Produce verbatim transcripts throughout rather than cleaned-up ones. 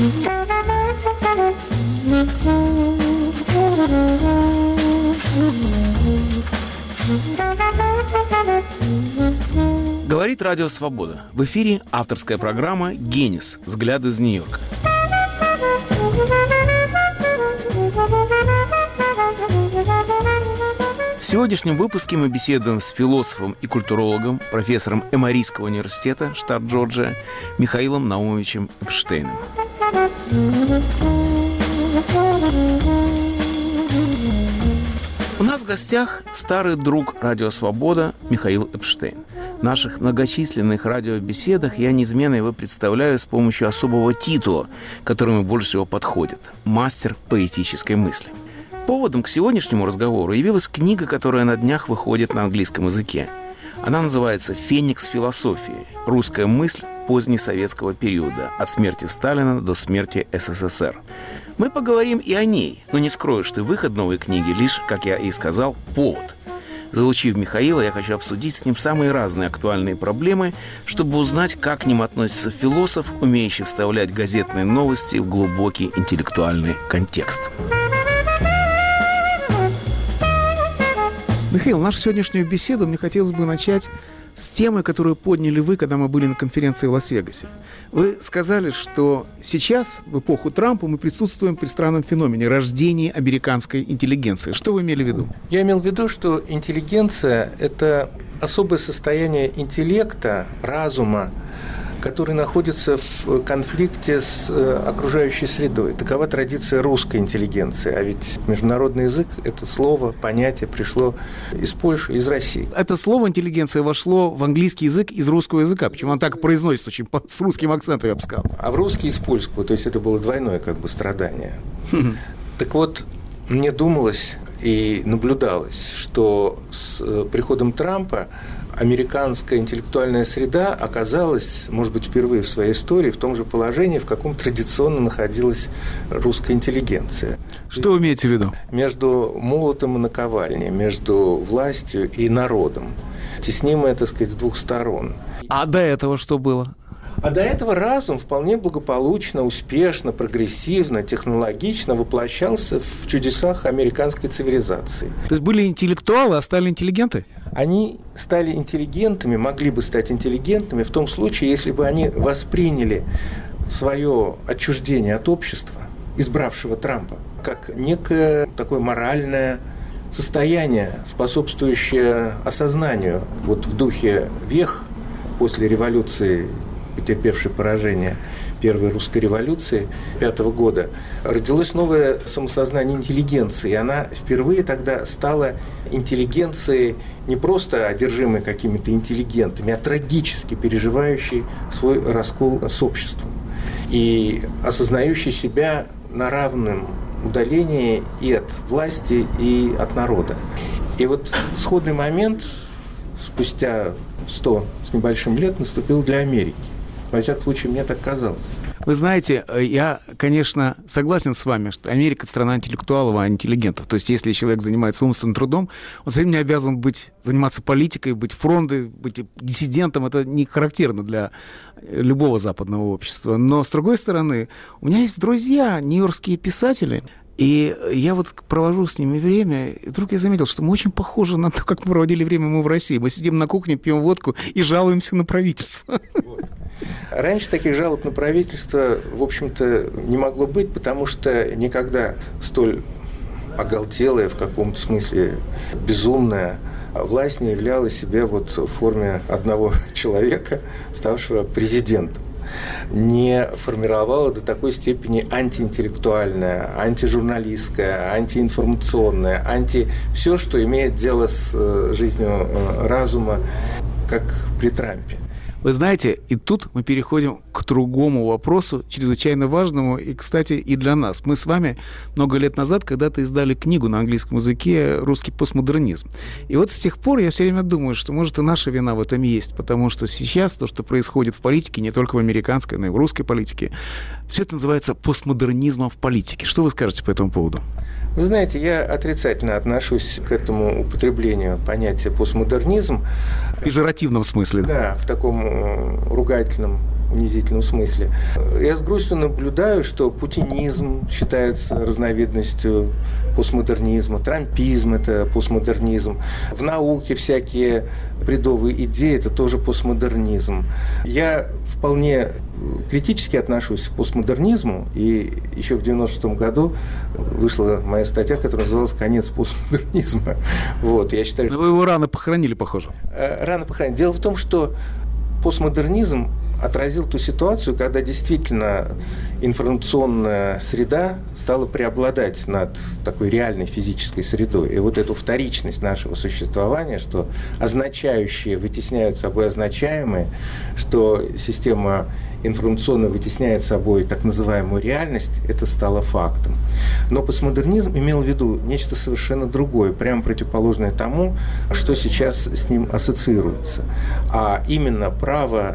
Говорит Радио Свобода. В эфире авторская программа «Генис. Взгляд из Нью-Йорка». В сегодняшнем выпуске мы беседуем с философом и культурологом, профессором Эморийского университета, штат Джорджия, Михаилом Наумовичем Эпштейном. У нас в гостях старый друг Радио Свобода Михаил Эпштейн. В наших многочисленных радиобеседах я неизменно его представляю с помощью особого титула, который ему больше всего подходит – «Мастер поэтической мысли». Поводом к сегодняшнему разговору явилась книга, которая на днях выходит на английском языке. Она называется «Феникс философии. Русская мысль позднесоветского периода. От смерти Сталина до смерти СССР». Мы поговорим и о ней, но не скрою, что выход новой книги лишь, как я и сказал, повод. Залучив Михаила, я хочу обсудить с ним самые разные актуальные проблемы, чтобы узнать, как к ним относится философ, умеющий вставлять газетные новости в глубокий интеллектуальный контекст. Михаил, нашу сегодняшнюю беседу мне хотелось бы начать с темы, которую подняли вы, когда мы были на конференции в Лас-Вегасе. Вы сказали, что сейчас, в эпоху Трампа, мы присутствуем при странном феномене рождения американской интеллигенции. Что вы имели в виду? Я имел в виду, что интеллигенция – это особое состояние интеллекта, разума, который находится в конфликте с окружающей средой. Такова традиция русской интеллигенции. А ведь международный язык – это слово, понятие пришло из Польши, из России. Это слово «интеллигенция» вошло в английский язык из русского языка. Почему он так произносится, очень с русским акцентом, я бы сказал. А в русский из польского. То есть это было двойное как бы страдание. Так вот, мне думалось и наблюдалось, что с приходом Трампа американская интеллектуальная среда оказалась, может быть, впервые в своей истории в том же положении, в каком традиционно находилась русская интеллигенция. Что вы имеете в виду? Между молотом и наковальней, между властью и народом. Теснимая, так сказать, с двух сторон. А до этого что было? А до этого разум вполне благополучно, успешно, прогрессивно, технологично воплощался в чудесах американской цивилизации. То есть были интеллектуалы, а стали интеллигенты? Они стали интеллигентами, могли бы стать интеллигентами в том случае, если бы они восприняли свое отчуждение от общества, избравшего Трампа, как некое такое моральное состояние, способствующее осознанию вот в духе вех после революции, потерпевшей поражение первой русской революции пятого года, родилось новое самосознание интеллигенции. И она впервые тогда стала интеллигенцией не просто одержимой какими-то интеллигентами, а трагически переживающей свой раскол с обществом и осознающей себя на равном удалении и от власти, и от народа. И вот сходный момент спустя сто с небольшим лет наступил для Америки. Во всяком случае, мне так казалось. Вы знаете, я, конечно, согласен с вами, что Америка – страна интеллектуалов, а интеллигентов. То есть, если человек занимается умственным трудом, он совсем не обязан быть, заниматься политикой, быть фронтом, быть диссидентом. Это не характерно для любого западного общества. Но, с другой стороны, у меня есть друзья, нью-йоркские писатели, и я вот провожу с ними время, и вдруг я заметил, что мы очень похожи на то, как мы проводили время мы в России. Мы сидим на кухне, пьем водку и жалуемся на правительство. Раньше таких жалоб на правительство, в общем-то, не могло быть, потому что никогда столь оголтелая, в каком-то смысле безумная власть не являла себя вот в форме одного человека, ставшего президентом. Не формировала до такой степени антиинтеллектуальная, антижурналистская, антиинформационная, анти... все, что имеет дело с жизнью разума, как при Трампе. Вы знаете, и тут мы переходим к другому вопросу, чрезвычайно важному, и, кстати, и для нас. Мы с вами много лет назад когда-то издали книгу на английском языке «Русский постмодернизм». И вот с тех пор я все время думаю, что, может, и наша вина в этом есть, потому что сейчас то, что происходит в политике, не только в американской, но и в русской политике, все это называется постмодернизмом в политике. Что вы скажете по этому поводу? Вы знаете, я отрицательно отношусь к этому употреблению понятия постмодернизм. В пежоративном смысле. Да, в таком ругательном унизительном смысле. Я с грустью наблюдаю, что путинизм считается разновидностью постмодернизма, трампизм – это постмодернизм, в науке всякие бредовые идеи – это тоже постмодернизм. Я вполне критически отношусь к постмодернизму, и еще в девяносто шестом году вышла моя статья, которая называлась «Конец постмодернизма». Вот, я считаю, Но вы его рано похоронили, похоже. Рано похоронили. Дело в том, что постмодернизм отразил ту ситуацию, когда действительно информационная среда стала преобладать над такой реальной физической средой. И вот эту вторичность нашего существования, что означающие вытесняют собой означаемые, что система информационно вытесняет собой так называемую реальность, это стало фактом. Но постмодернизм имел в виду нечто совершенно другое, прямо противоположное тому, что сейчас с ним ассоциируется. А именно право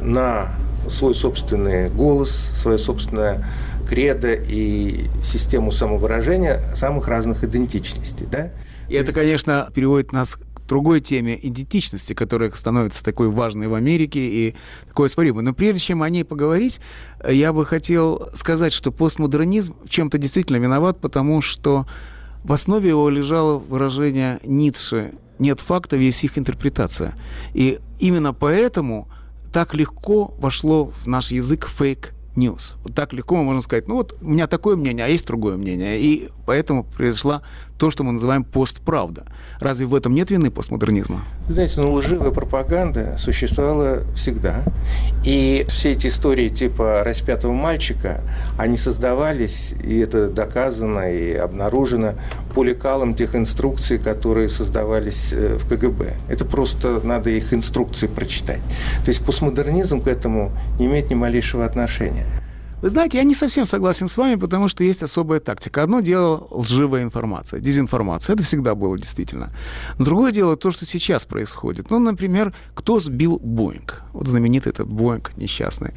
на свой собственный голос, свое собственное кредо и систему самовыражения самых разных идентичностей. Да? И это, конечно, переводит нас к другой теме идентичности, которая становится такой важной в Америке и такой оспоримой. Но прежде чем о ней поговорить, я бы хотел сказать, что постмодернизм в чем-то действительно виноват, потому что в основе его лежало выражение Ницше «нет факта, есть их интерпретация». И именно поэтому так легко вошло в наш язык фейк news. Вот так легко мы можем сказать, ну вот у меня такое мнение, а есть другое мнение. И поэтому произошла то, что мы называем постправда. Разве в этом нет вины постмодернизма? Знаете, ну лживая пропаганда существовала всегда. И все эти истории типа распятого мальчика, они создавались, и это доказано и обнаружено, по лекалам тех инструкций, которые создавались в ка гэ бэ. Это просто надо их инструкции прочитать. То есть постмодернизм к этому не имеет ни малейшего отношения. Вы знаете, я не совсем согласен с вами, потому что есть особая тактика. Одно дело — лживая информация, дезинформация. Это всегда было действительно. Но другое дело — то, что сейчас происходит. Ну, например, кто сбил Боинг? Вот знаменитый этот Боинг несчастный.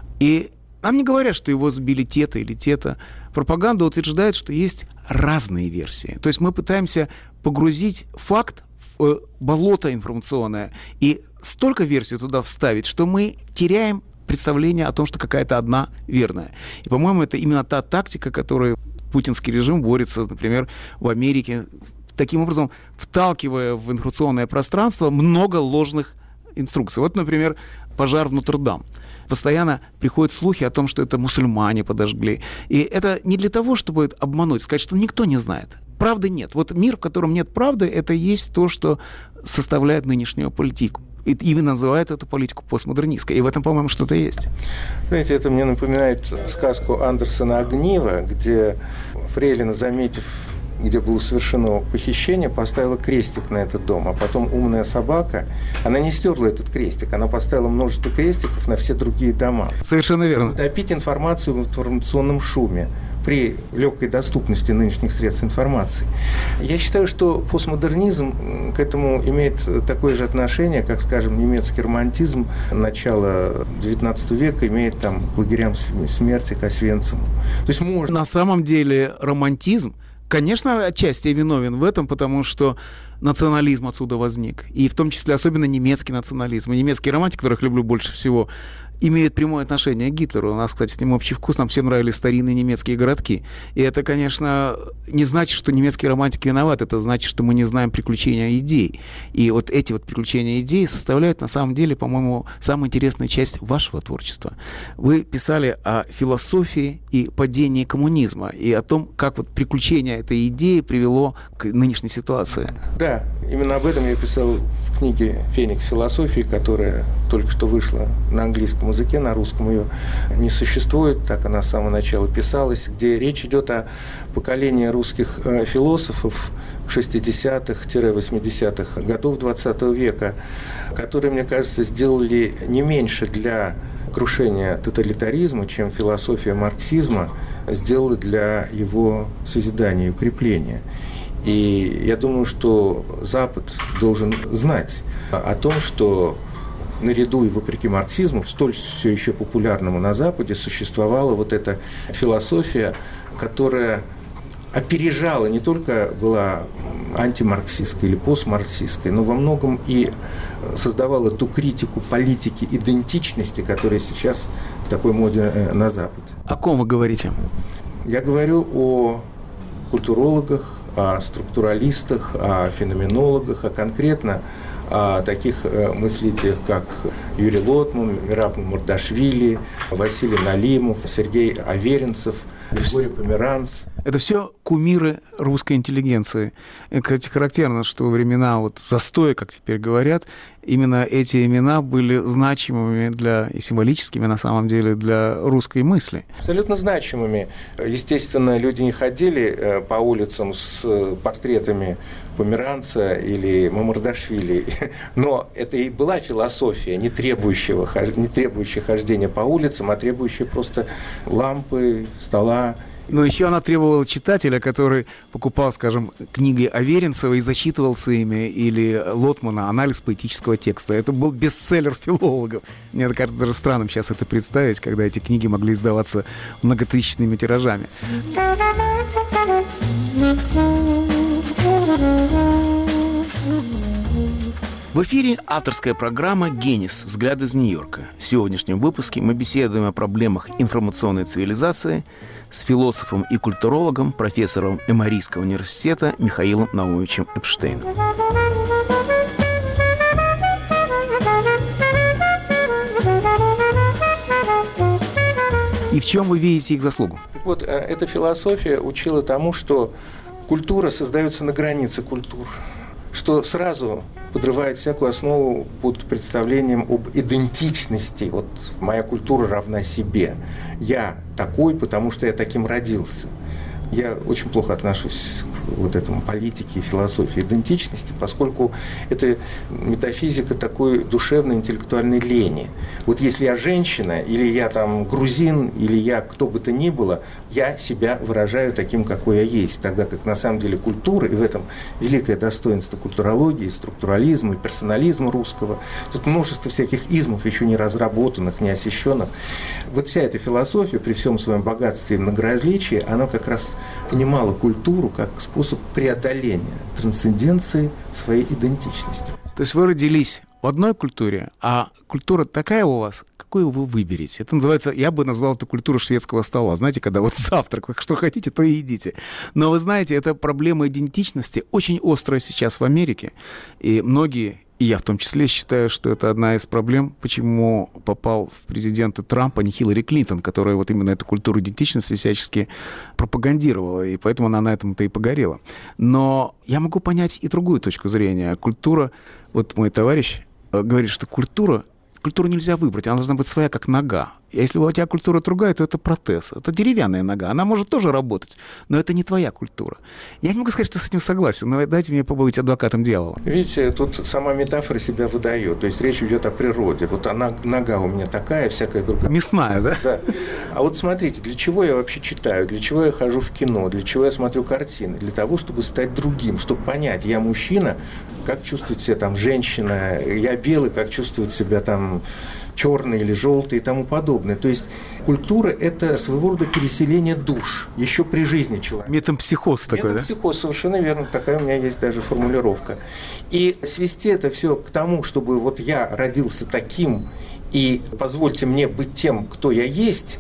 И нам не говорят, что его сбили те-то или те-то. Пропаганда утверждает, что есть разные версии. То есть мы пытаемся погрузить факт в болото информационное и столько версий туда вставить, что мы теряем представление о том, что какая-то одна верная. И, по-моему, это именно та тактика, которой путинский режим борется, например, в Америке, таким образом вталкивая в информационное пространство много ложных инструкций. Вот, например, пожар в Нотр-Дам. Постоянно приходят слухи о том, что это мусульмане подожгли. И это не для того, чтобы обмануть, сказать, что никто не знает. Правды нет. Вот мир, в котором нет правды, это и есть то, что составляет нынешнюю политику. И именно называют эту политику постмодернистской. И в этом, по-моему, что-то есть. Знаете, это мне напоминает сказку Андерсона «Огниво», где фрейлина, заметив, где было совершено похищение, поставила крестик на этот дом. А потом умная собака, она не стерла этот крестик, она поставила множество крестиков на все другие дома. Совершенно верно. Утопить информацию в информационном шуме при легкой доступности нынешних средств информации. Я считаю, что постмодернизм к этому имеет такое же отношение, как, скажем, немецкий романтизм начала девятнадцатого века имеет там к лагерям смерти, к Освенциму. То есть можно... На самом деле романтизм, конечно, отчасти виновен в этом, потому что национализм отсюда возник. И в том числе особенно немецкий национализм. И немецкие романтики, которых люблю больше всего, имеют прямое отношение к Гитлеру. У нас, кстати, с ним общий вкус, нам всем нравились старинные немецкие городки. И это, конечно, не значит, что немецкие романтики виноваты, это значит, что мы не знаем приключения идей. И вот эти вот приключения идей составляют, на самом деле, по-моему, самую интересную часть вашего творчества. Вы писали о философии и падении коммунизма, и о том, как вот приключение этой идеи привело к нынешней ситуации. Да, именно об этом я писал в книге «Феникс философии», которая только что вышла на английском языке, на русском ее не существует, так она с самого начала писалась, где речь идет о поколении русских э, философов шестидесятых-восьмидесятых годов двадцатого века, которые, мне кажется, сделали не меньше для крушения тоталитаризма, чем философия марксизма сделала для его созидания и укрепления. И я думаю, что Запад должен знать о том, что наряду и вопреки марксизму, столь все еще популярному на Западе, существовала вот эта философия, которая опережала, не только была антимарксистской или постмарксистской, но во многом и создавала ту критику политики идентичности, которая сейчас в такой моде на Западе. О ком вы говорите? Я говорю о культурологах, о структуралистах, о феноменологах, а конкретно о таких мыслителях, как Юрий Лотман, Мераб Мурдашвили, Василий Налимов, Сергей Аверинцев, Григорий Померанц. Это все кумиры русской интеллигенции. И, кстати, характерно, что во времена вот застоя, как теперь говорят, именно эти имена были значимыми для, и символическими, на самом деле, для русской мысли. Абсолютно значимыми. Естественно, люди не ходили по улицам с портретами Померанца или Мамардашвили, но это и была философия, не требующая, не требующая хождения по улицам, а требующая просто лампы, стола. Но еще она требовала читателя, который покупал, скажем, книги Аверинцева и зачитывался ими, или Лотмана «Анализ поэтического текста». Это был бестселлер филологов. Мне кажется, даже странным сейчас это представить, когда эти книги могли издаваться многотысячными тиражами. В эфире авторская программа «Генис. Взгляд из Нью-Йорка». В сегодняшнем выпуске мы беседуем о проблемах информационной цивилизации с философом и культурологом, профессором Эморийского университета Михаилом Наумовичем Эпштейном. И в чем вы видите их заслугу? Так вот, эта философия учила тому, что культура создается на границе культур, что сразу подрывает всякую основу под представлением об идентичности. Вот моя культура равна себе. Я такой, потому что я таким родился. Я очень плохо отношусь к вот этому политике и философии идентичности, поскольку это метафизика такой душевной интеллектуальной лени. Вот если я женщина, или я там грузин, или я кто бы то ни было, я себя выражаю таким, какой я есть. Тогда как на самом деле культура, и в этом великое достоинство культурологии, структурализма и персонализма русского, тут множество всяких измов, еще не разработанных, не освещенных. Вот вся эта философия, при всем своем богатстве и многоразличии, она как раз понимала культуру как способ преодоления трансценденции своей идентичности. То есть вы родились в одной культуре, а культура такая у вас, какую вы выберете. Это называется, я бы назвал это культуру шведского стола. Знаете, когда вот завтрак, вы что хотите, то и едите. Но вы знаете, эта проблема идентичности очень острая сейчас в Америке. И многие, и я в том числе, считаю, что это одна из проблем, почему попал в президенты Трамп, а не Хиллари Клинтон, которая вот именно эту культуру идентичности всячески пропагандировала, и поэтому она на этом-то и погорела. Но я могу понять и другую точку зрения. Культура, вот мой товарищ говорит, что культура, культуру нельзя выбрать, она должна быть своя, как нога. А если у тебя культура другая, то это протез, это деревянная нога. Она может тоже работать, но это не твоя культура. Я не могу сказать, что с этим согласен, но дайте мне побыть адвокатом дьявола. Видите, тут сама метафора себя выдает. То есть речь идет о природе. Вот она, нога у меня такая, всякая другая. Мясная, да? Да. А вот смотрите, для чего я вообще читаю, для чего я хожу в кино, для чего я смотрю картины? Для того, чтобы стать другим, чтобы понять, я мужчина, как чувствует себя там женщина, я белый, как чувствует себя там черный или желтый и тому подобное. То есть культура – это своего рода переселение душ еще при жизни человека. Метампсихоз такой, да? Метампсихоз, совершенно верно. Такая у меня есть даже формулировка. И свести это все к тому, чтобы вот я родился таким, и позвольте мне быть тем, кто я есть,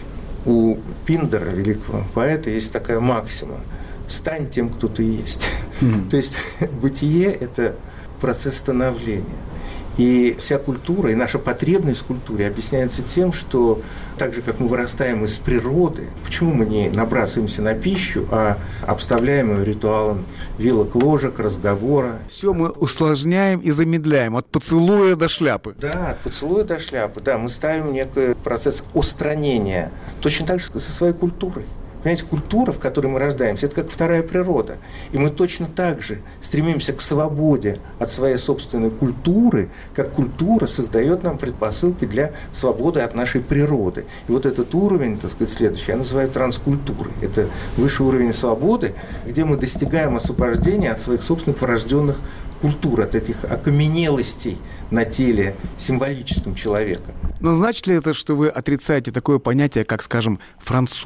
у Пиндера, великого поэта, есть такая максима: «Стань тем, кто ты есть». Mm-hmm. То есть бытие – это процесс становления. И вся культура, и наша потребность в культуре объясняется тем, что так же, как мы вырастаем из природы, почему мы не набрасываемся на пищу, а обставляем ее ритуалом вилок, ложек, разговора. Все мы усложняем и замедляем, от поцелуя до шляпы. Да, от поцелуя до шляпы. Да, мы ставим некий процесс устранения. Точно так же со своей культурой. Понимаете, культура, в которой мы рождаемся, это как вторая природа. И мы точно так же стремимся к свободе от своей собственной культуры, как культура создает нам предпосылки для свободы от нашей природы. И вот этот уровень, так сказать, следующий, я называю транскультурой. Это высший уровень свободы, где мы достигаем освобождения от своих собственных врожденных культур, от этих окаменелостей на теле символическом человека. Но значит ли это, что вы отрицаете такое понятие, как, скажем, француз?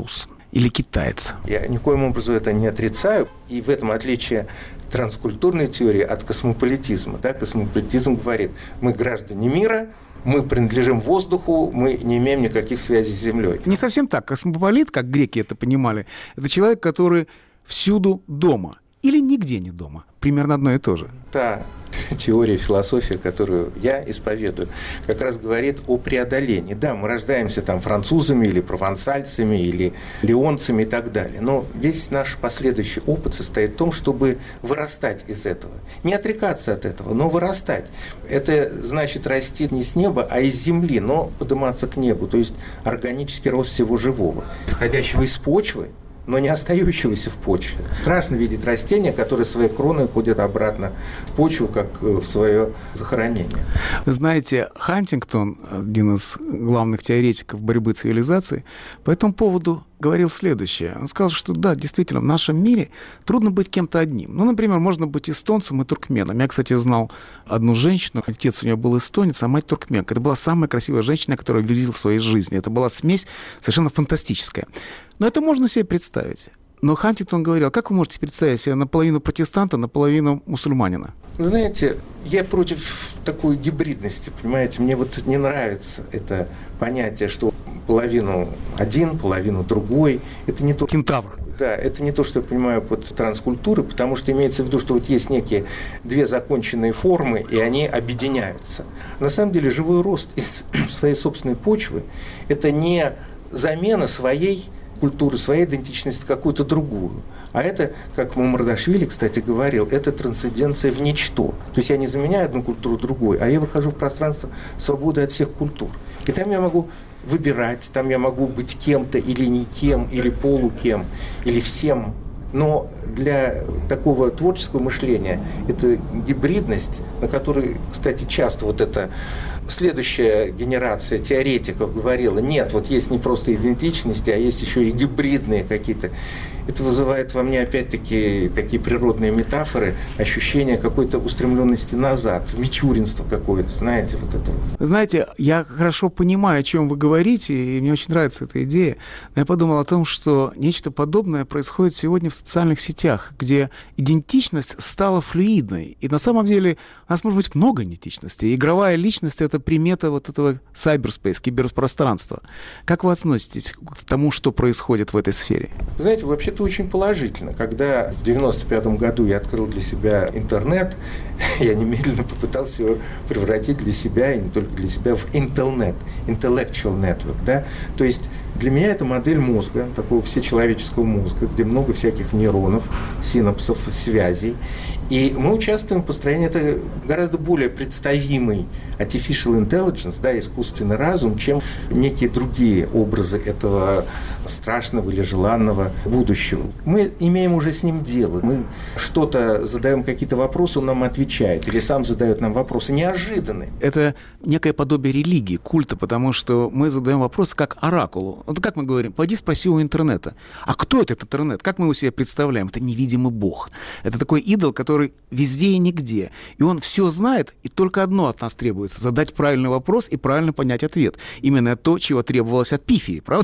или китаец? Я никоим образом это не отрицаю. И в этом отличие транскультурной теории от космополитизма. Да, космополитизм говорит, мы граждане мира, мы принадлежим воздуху, мы не имеем никаких связей с Землей. Не совсем так. Космополит, как греки это понимали, это человек, который всюду дома или нигде не дома. Примерно одно и то же. Та теория, философия, которую я исповедую, как раз говорит о преодолении. Да, мы рождаемся там французами или провансальцами, или леонцами и так далее. Но весь наш последующий опыт состоит в том, чтобы вырастать из этого. Не отрекаться от этого, но вырастать. Это значит расти не с неба, а из земли, но подниматься к небу. То есть органический рост всего живого, исходящего из почвы, но не остающегося в почве. Страшно видеть растения, которые своей кроной ходят обратно в почву, как в свое захоронение. Вы знаете, Хантингтон, один из главных теоретиков борьбы цивилизаций, по этому поводу говорил следующее. Он сказал, что да, действительно, в нашем мире трудно быть кем-то одним. Ну, например, можно быть эстонцем и туркменом. Я, кстати, знал одну женщину, отец у нее был эстонец, а мать туркменка. Это была самая красивая женщина, которую я видел в своей жизни. Это была смесь совершенно фантастическая. Но это можно себе представить. Но Хантингтон говорил, как вы можете представить себе наполовину протестанта, наполовину мусульманина? Знаете, я против такой гибридности, понимаете, мне вот не нравится это понятие, что половину один, половину другой. Это не то... Кентавр. Да, это не то, что я понимаю под транскультурой, потому что имеется в виду, что вот есть некие две законченные формы, и они объединяются. На самом деле живой рост из своей собственной почвы – это не замена своей культуры, своей идентичности какую-то другую. А это, как Мамардашвили, кстати, говорил, это трансценденция в ничто. То есть я не заменяю одну культуру другой, а я выхожу в пространство свободы от всех культур. И там я могу выбирать, там я могу быть кем-то или никем, или полукем, или всем. Но для такого творческого мышления это гибридность, на которой, кстати, часто вот эта следующая генерация теоретиков говорила, нет, вот есть не просто идентичности, а есть еще и гибридные какие-то. Это вызывает во мне опять-таки такие природные метафоры, ощущение какой-то устремленности назад, в мичуринство какое-то, знаете, вот это вот. Знаете, я хорошо понимаю, о чем вы говорите, и мне очень нравится эта идея. Но я подумал о том, что нечто подобное происходит сегодня в социальных сетях, где идентичность стала флюидной. И на самом деле у нас может быть много идентичностей. Игровая личность — это примета вот этого cyberspace, киберпространства. Как вы относитесь к тому, что происходит в этой сфере? Знаете, вообще это очень положительно. Когда в девяносто пятом году я открыл для себя интернет, я немедленно попытался его превратить для себя, и не только для себя, в Intelnet, Intellectual Network. Да? То есть для меня это модель мозга, такого всечеловеческого мозга, где много всяких нейронов, синапсов, связей. И мы участвуем в построении, это гораздо более представимый artificial intelligence, да, искусственный разум, чем некие другие образы этого страшного или желанного будущего. Мы имеем уже с ним дело. Мы что-то задаем, какие-то вопросы, он нам отвечает, или сам задает нам вопросы неожиданные. Это некое подобие религии, культа, потому что мы задаем вопросы как оракулу. Вот как мы говорим, пойди спроси у интернета. А кто этот интернет? Как мы его себе представляем? Это невидимый бог. Это такой идол, который везде и нигде. И он все знает, и только одно от нас требуется – задать правильный вопрос и правильно понять ответ. Именно то, чего требовалось от пифии, правда?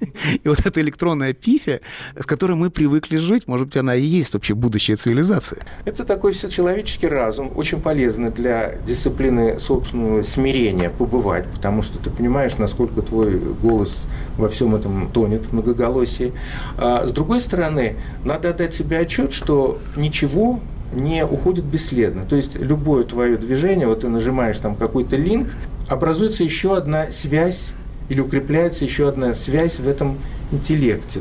И вот эта электронная пифия, с которой мы привыкли жить, может быть, она и есть вообще будущая цивилизация. Это такой всечеловеческий разум, очень полезный для дисциплины собственного смирения побывать, потому что ты понимаешь, насколько твой голос во всем этом тонет в многоголосии. А с другой стороны, надо отдать себе отчет, что ничего не уходит бесследно. То есть любое твое движение, вот ты нажимаешь там какой-то линк, образуется еще одна связь или укрепляется еще одна связь в этом интеллекте.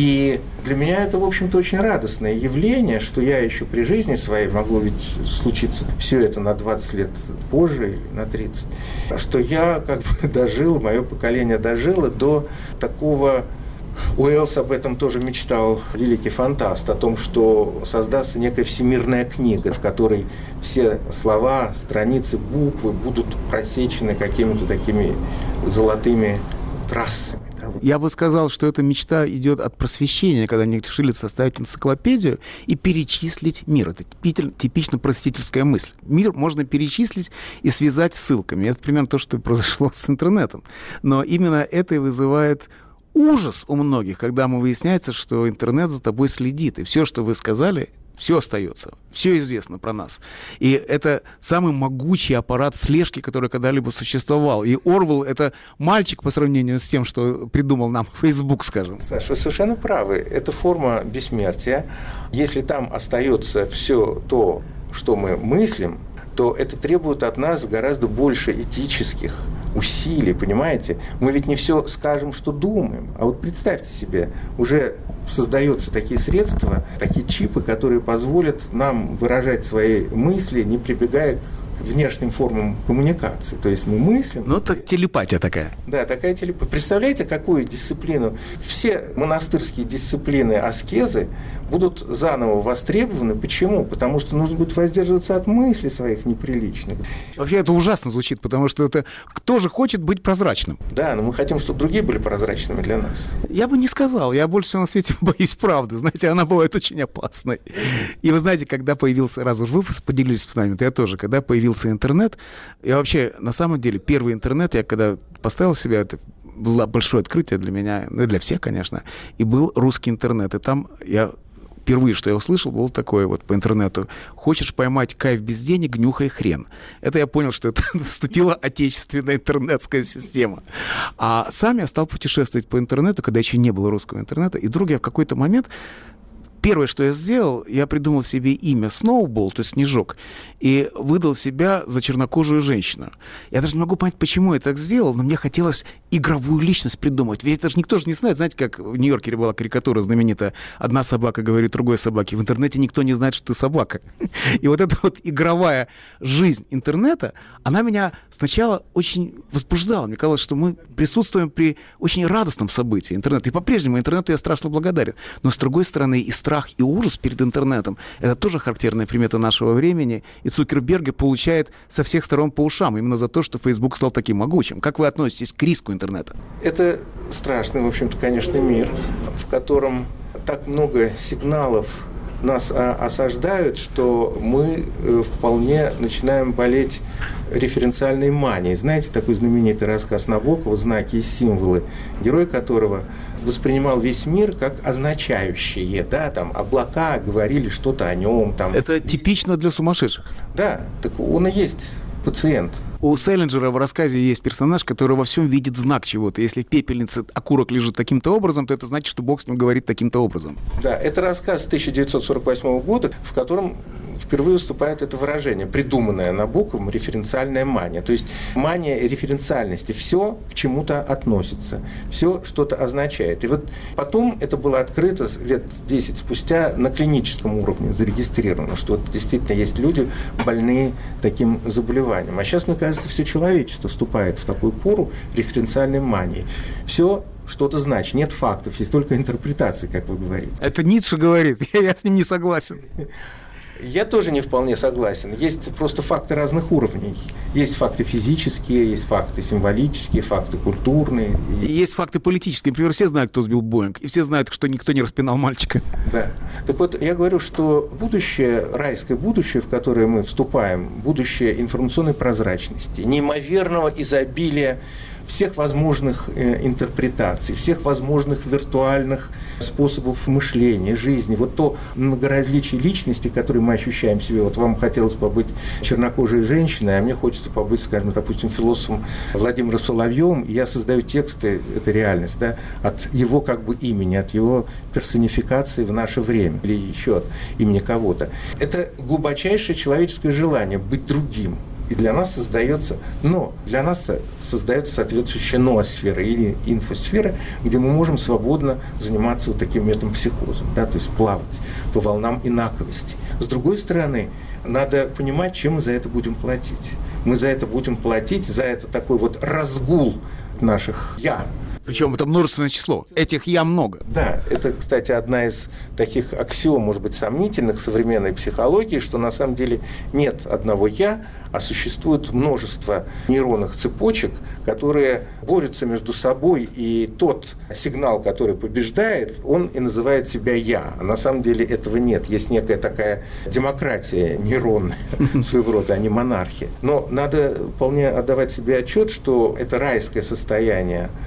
И для меня это, в общем-то, очень радостное явление, что я еще при жизни своей, могло ведь случиться все это на двадцать лет позже или на тридцать, что я как бы дожил, мое поколение дожило до такого... Уэллс об этом тоже мечтал, великий фантаст, о том, что создастся некая всемирная книга, в которой все слова, страницы, буквы будут просечены какими-то такими золотыми трассами. Я бы сказал, что эта мечта идет от просвещения, когда они решили составить энциклопедию и перечислить мир. Это типично просветительская мысль. Мир можно перечислить и связать ссылками. Это примерно то, что произошло с интернетом. Но именно это и вызывает ужас у многих, когда мы выясняется, что интернет за тобой следит, и все, что вы сказали, все остается, все известно про нас. И это самый могучий аппарат слежки, который когда-либо существовал. И Орвелл — это мальчик по сравнению с тем, что придумал нам Facebook, скажем. Саша, вы совершенно правы. Это форма бессмертия. Если там остается все то, что мы мыслим, то это требует от нас гораздо больше этических усилий, понимаете? Мы ведь не все скажем, что думаем. А вот представьте себе, уже создаются такие средства, такие чипы, которые позволят нам выражать свои мысли, не прибегая к внешним формам коммуникации. То есть мы мыслим... Ну, это телепатия такая. Да, такая телепатия. Представляете, какую дисциплину? Все монастырские дисциплины аскезы будут заново востребованы. Почему? Потому что нужно будет воздерживаться от мыслей своих неприличных. Вообще это ужасно звучит, потому что это кто же хочет быть прозрачным? Да, но мы хотим, чтобы другие были прозрачными для нас. Я бы не сказал. Я больше всего на свете боюсь правды. Знаете, она бывает очень опасной. И вы знаете, когда появился... Раз уж вы поделились с нами, то я тоже. Когда появился интернет, я вообще, на самом деле, первый интернет, я когда поставил себя, это было большое открытие для меня, ну, для всех, конечно, и был русский интернет. И там я... Впервые, что я услышал, было такое вот по интернету: хочешь поймать кайф без денег, нюхай хрен. Это я понял, что это вступила отечественная интернетская система. А сам я стал путешествовать по интернету, когда еще не было русского интернета. И вдруг я в какой-то момент... Первое, что я сделал, я придумал себе имя Сноубол, то есть Снежок, и выдал себя за чернокожую женщину. Я даже не могу понять, почему я так сделал, но мне хотелось игровую личность придумать. Ведь это же никто же не знает, знаете, как в Нью-Йорке была карикатура знаменитая: одна собака говорит другой собаке. В интернете никто не знает, что ты собака. И вот эта вот игровая жизнь интернета, она меня сначала очень возбуждала. Мне казалось, что мы присутствуем при очень радостном событии интернета. И по-прежнему интернету я страшно благодарен. Но, с другой стороны, и страх, и ужас перед интернетом — это тоже характерная примета нашего времени. И Цукерберг получает со всех сторон по ушам именно за то, что Facebook стал таким могучим. Как вы относитесь к риску интернета? Это страшный, в общем-то, конечно, мир, в котором так много сигналов нас осаждают, что мы вполне начинаем болеть референциальной манией. Знаете, такой знаменитый рассказ Набокова «Знаки и символы», герой которого воспринимал весь мир как означающие, да, там облака говорили что-то о нем. Там. Это типично для сумасшедших. Да, так он и есть пациент. У Селлинджера в рассказе есть персонаж, который во всем видит знак чего-то. Если в пепельнице окурок лежит таким-то образом, то это значит, что Бог с ним говорит таким-то образом. Да, это рассказ тысяча девятьсот сорок восьмого года, в котором впервые выступает это выражение, придуманное Набоковым, референциальная мания. То есть мания референциальности. Все к чему-то относится, все что-то означает. И вот потом это было открыто лет десять спустя на клиническом уровне, зарегистрировано, что вот действительно есть люди, больные таким заболеванием. А сейчас, мне кажется, все человечество вступает в такую пору референциальной мании. Все что-то значит. Нет фактов, есть только интерпретации, как вы говорите. Это Ницше говорит, я с ним не согласен. Я тоже не вполне согласен. Есть просто факты разных уровней. Есть факты физические, есть факты символические, факты культурные. И есть факты политические. Например, все знают, кто сбил Боинг, и все знают, что никто не распинал мальчика. Да. Так вот, я говорю, что будущее, райское будущее, в которое мы вступаем, будущее информационной прозрачности, неимоверного изобилия всех возможных э, интерпретаций, всех возможных виртуальных способов мышления, жизни. Вот то многоразличие личности, которые мы ощущаем в себе. Вот вам хотелось побыть чернокожей женщиной, а мне хочется побыть, скажем, допустим, философом Владимиром Соловьевым, и я создаю тексты, это реальность, да, от его как бы имени, от его персонификации в наше время, или еще от имени кого-то. Это глубочайшее человеческое желание быть другим. И для нас создается, но для нас создается соответствующая ноосфера или инфосфера, где мы можем свободно заниматься вот таким метампсихозом, да, то есть плавать по волнам инаковости. С другой стороны, надо понимать, чем мы за это будем платить. Мы за это будем платить, за это такой вот разгул наших «я». Причем это множественное число. Этих «я» много. Да, это, кстати, одна из таких аксиом, может быть, сомнительных современной психологии, что на самом деле нет одного «я», а существует множество нейронных цепочек, которые борются между собой, и тот сигнал, который побеждает, он и называет себя «я». А на самом деле этого нет. Есть некая такая демократия нейронная своего рода, а не монархия. Но надо вполне отдавать себе отчет, что это райское состояние нашей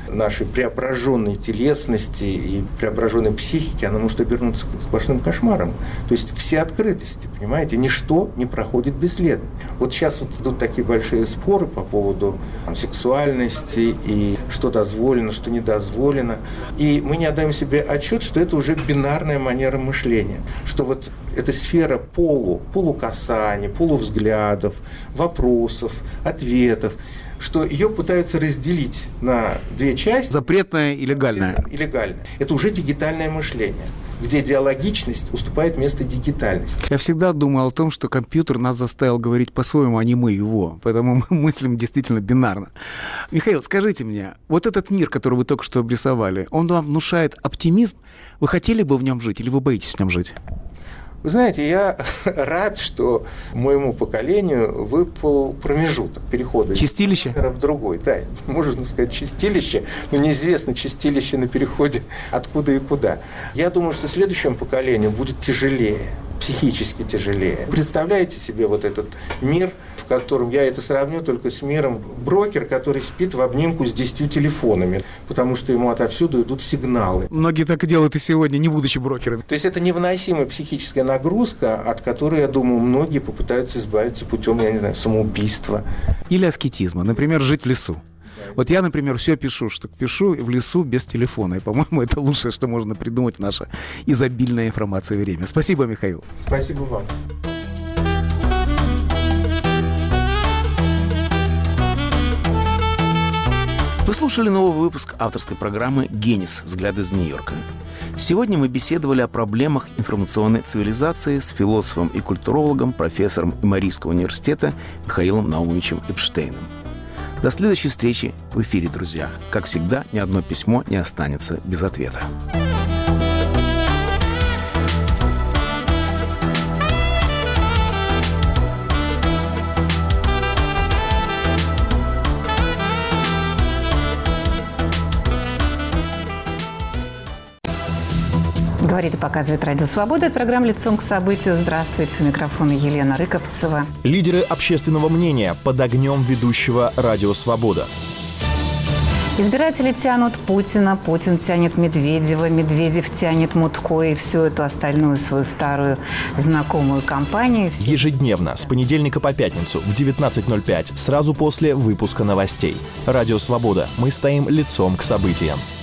преображенной телесности и преображенной психики, она может обернуться сплошным кошмаром. То есть все открытости, понимаете, ничто не проходит бесследно. Вот сейчас вот идут такие большие споры по поводу там, сексуальности и что дозволено, что не дозволено. И мы не отдаем себе отчет, что это уже бинарная манера мышления, что вот эта сфера полу, полукасаний, полувзглядов, вопросов, ответов, что ее пытаются разделить на две части. Запретное и легальное. И легальное. Это уже дигитальное мышление, где диалогичность уступает место дигитальности. Я всегда думал о том, что компьютер нас заставил говорить по-своему, а не мы его. Поэтому мы мыслим действительно бинарно. Михаил, скажите мне, вот этот мир, который вы только что обрисовали, он вам внушает оптимизм? Вы хотели бы в нем жить или вы боитесь в нем жить? Вы знаете, я рад, что моему поколению выпал промежуток перехода чистилище в другой. Да, можно сказать чистилище, но неизвестно чистилище на переходе откуда и куда. Я думаю, что следующему поколению будет тяжелее, психически тяжелее. Представляете себе вот этот мир, в котором я это сравню только с миром брокер, который спит в обнимку с десятью телефонами, потому что ему отовсюду идут сигналы. Многие так и делают и сегодня, не будучи брокерами. То есть это невыносимая психическая нагрузка, от которой, я думаю, многие попытаются избавиться путем, я не знаю, самоубийства. Или аскетизма, например, жить в лесу. Вот я, например, все пишу, что пишу в лесу без телефона. И, по-моему, это лучшее, что можно придумать в наше изобильное информацией время. Спасибо, Михаил. Спасибо вам. Вы слушали новый выпуск авторской программы «Генис. Взгляд из Нью-Йорка». Сегодня мы беседовали о проблемах информационной цивилизации с философом и культурологом, профессором Эморийского университета Михаилом Наумовичем Эпштейном. До следующей встречи в эфире, друзья. Как всегда, ни одно письмо не останется без ответа. Говорит и показывает Радио Свобода. Это программа «Лицом к событию». Здравствуйте. У микрофона Елена Рыковцева. Лидеры общественного мнения под огнем ведущего Радио Свобода. Избиратели тянут Путина, Путин тянет Медведева, Медведев тянет Мутко и всю эту остальную свою старую знакомую компанию. Ежедневно, с понедельника по пятницу в девятнадцать ноль пять, сразу после выпуска новостей. Радио Свобода. Мы стоим лицом к событиям.